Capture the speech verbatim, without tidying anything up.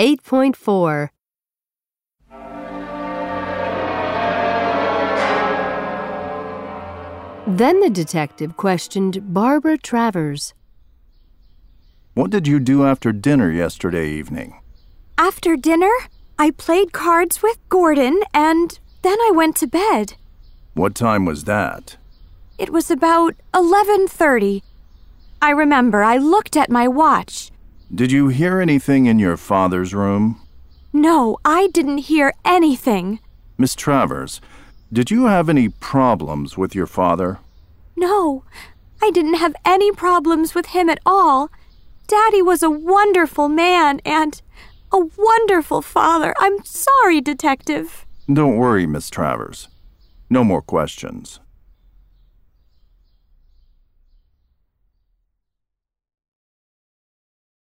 eight point four. Then the detective questioned Barbara Travers. What did you do after dinner yesterday evening? After dinner, I played cards with Gordon and then I went to bed. What time was that? It was about eleven thirty. I remember I looked at my watch. Did you hear anything in your father's room? No, I didn't hear anything. Miss Travers, did you have any problems with your father? No, I didn't have any problems with him at all. Daddy was a wonderful man and a wonderful father. I'm sorry, Detective. Don't worry, Miss Travers. No more questions.